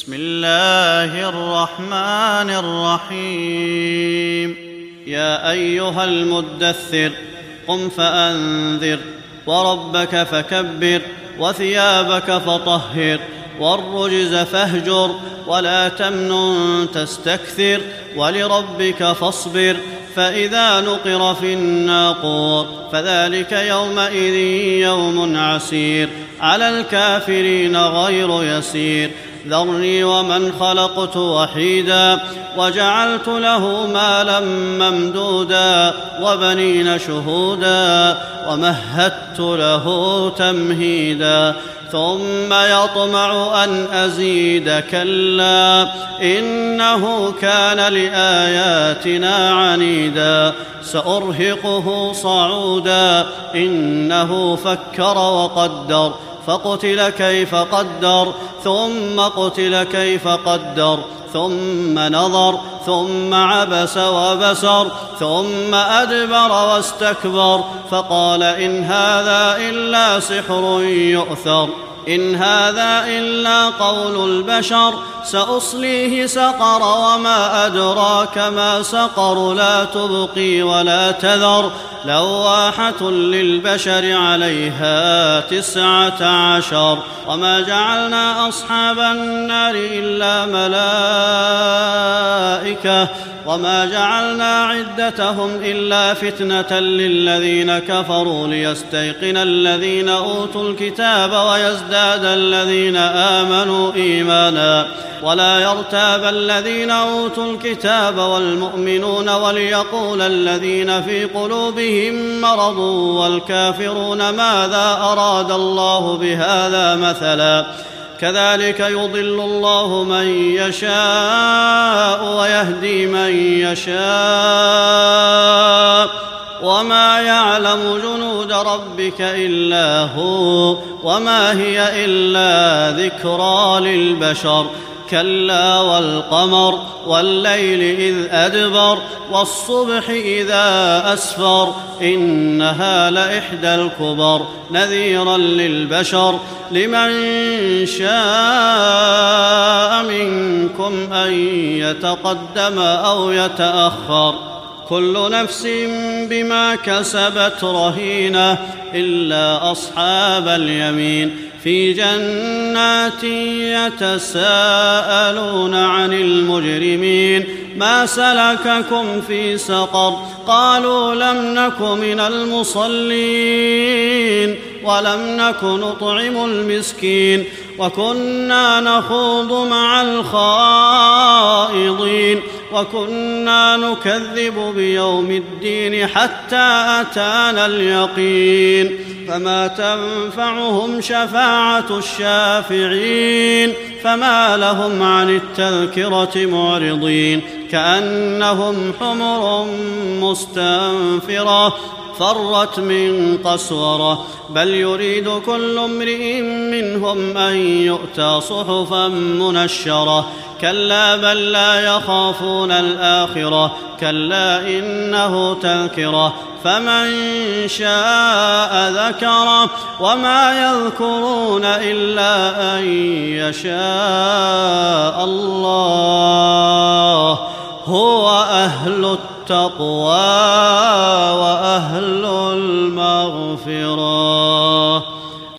بسم الله الرحمن الرحيم. يا أيها المدثر قم فأنذر وربك فكبر وثيابك فطهر والرجز فاهجر ولا تمنن تستكثر ولربك فاصبر فإذا نقر في الناقور فذلك يومئذ يوم عسير على الكافرين غير يسير. ذرني ومن خلقت وحيدا وجعلت له مالا ممدودا وبنين شهودا ومهدت له تمهيدا ثم يطمع أن أزيد كلا إنه كان لآياتنا عنيدا سأرهقه صعودا إنه فكر وقدر فقتل كيف قدر ثم قتل كيف قدر ثم نظر ثم عبس وبسر ثم أدبر واستكبر فقال إن هذا إلا سحر يؤثر إن هذا إلا قول البشر سأصليه سقر وما أدراك ما سقر لا تبقي ولا تذر لواحة للبشر عليها 19 وما جعلنا أصحاب النار إلا ملائكة وما جعلنا عدتهم إلا فتنة للذين كفروا ليستيقن الذين أوتوا الكتاب ويزداد الذين آمنوا إيمانا ولا يرتاب الذين أوتوا الكتاب والمؤمنون وليقول الذين في قلوبهم مرض والكافرون ماذا أراد الله بهذا مثلا كذلك يضل الله من يشاء ويهدي من يشاء وما يعلم جنود ربك إلا هو وما هي إلا ذكرى للبشر كلا والقمر والليل إذ أدبر والصبح إذا أسفر إنها لإحدى الكبر نذيرا للبشر لمن شاء منكم أن يتقدم أو يتأخر كل نفس بما كسبت رهينة إلا أصحاب اليمين في جنات يتساءلون عن المجرمين ما سلككم في سقر قالوا لم نك من المصلين ولم نك نطعم المسكين وكنا نخوض مع الخائضين وكنا نكذب بيوم الدين حتى أتانا اليقين فما تنفعهم شفاعة الشافعين فما لهم عن التذكرة معرضين كأنهم حمر مستنفرة فرت من قسورة بل يريد كل امرئ منهم أن يؤتى صحفا منشرة كلا بل لا يخافون الآخرة كلا إنه تذكرة فمن شاء ذكره وما يذكرون إلا أن يشاء الله هو أهل التقوى وأهل المغفرة.